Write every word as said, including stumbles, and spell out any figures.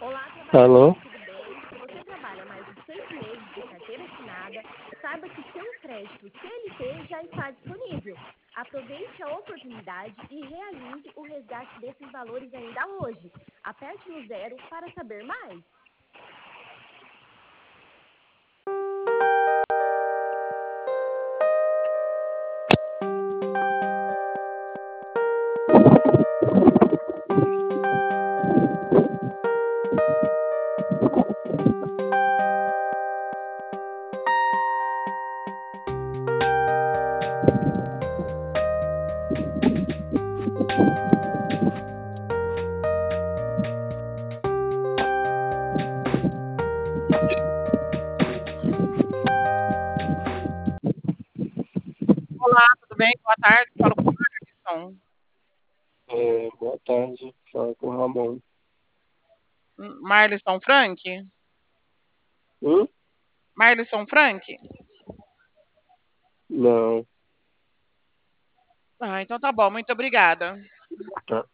Olá, Alô? trabalhador, tudo bem? Se você trabalha mais de seis meses de carteira assinada, saiba que seu crédito C L T já está disponível. Aproveite a oportunidade e realize o resgate desses valores ainda hoje. Aperte no zero para saber mais. Olá, tudo bem? Boa tarde. Falo com o Marlisson. É, boa tarde, fala com o Ramon. Marlisson Frank? Hum? Marlisson Frank? Não, Ah, então tá bom, muito obrigada. tá.